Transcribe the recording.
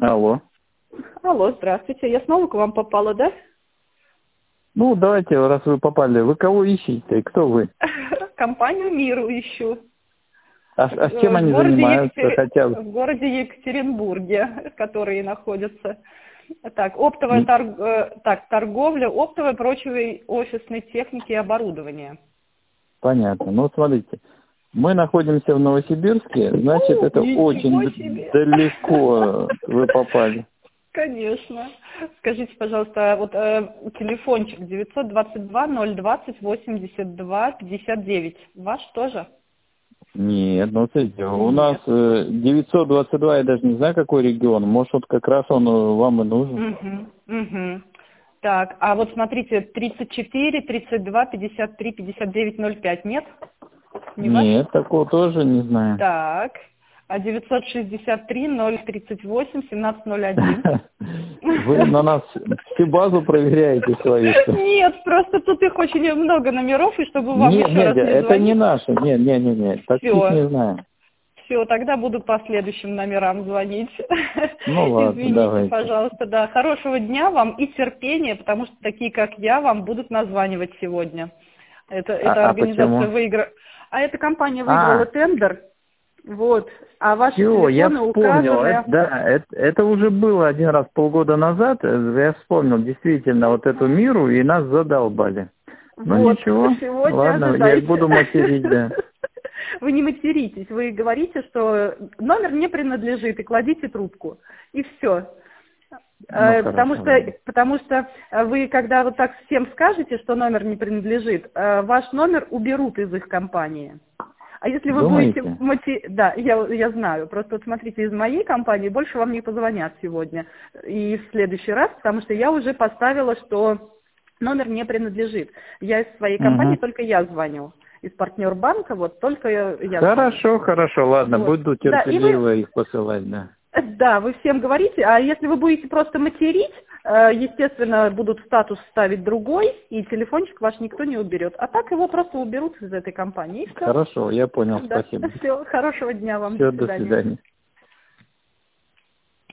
Алло. Алло, здравствуйте. Я снова к вам попала, да? Ну, давайте, раз вы попали, вы кого ищете и кто вы? Компанию «Миру» ищу. А с чем они занимаются хотя бы? В городе Екатеринбурге, которые находятся. Так, торговля, оптовой, прочей офисной техники и оборудования. Понятно. Ну, смотрите, мы находимся в Новосибирске, значит, это очень далеко вы попали. Конечно. Скажите, пожалуйста, вот телефончик 922-020-82-59. Ваш тоже? Нет, ну, смотрите, у нас 922, я даже не знаю, какой регион. Может, вот как раз он вам и нужен. Так, а вот смотрите, 34, 32, 53, 59, 05, нет? Нет, такого тоже не знаю. Так, а 963, 038, 1701? Вы на нас всю базу проверяете свою? Нет, просто тут их очень много номеров, и чтобы вам еще раз не это звонить. не наши, нет, таких не знаю. Все, тогда буду по следующим номерам звонить. Ну ладно, Извините, давайте. пожалуйста, да. Хорошего дня вам и терпения, потому что такие, как я, вам будут названивать сегодня. Это организация выиграла. А эта компания выиграла тендер. Вот. А ваши телефоны указаны. Это уже было один раз полгода назад. Я вспомнил действительно вот эту «Миру», и нас задолбали. Ну вот. ничего, Сегодня ладно, ожидайте. я буду материть, да. Вы не материтесь, вы говорите, что номер не принадлежит, и кладите трубку. И все. Потому что вы, когда вот так всем скажете, что номер не принадлежит, ваш номер уберут из их компании. А если вы будете... Да, я знаю. Просто вот смотрите, из моей компании больше вам не позвонят сегодня и в следующий раз, потому что я уже поставила, что номер не принадлежит. Я из своей компании, только я звоню. Из партнер-банка, вот только я... Хорошо, ладно, буду терпеливо их посылать, да. Да, вы всем говорите, а если вы будете просто материть, естественно, будут статус ставить другой, и телефончик ваш никто не уберет. А так его просто уберут из этой компании. Хорошо, я понял, спасибо. Все, хорошего дня вам. Все, до свидания.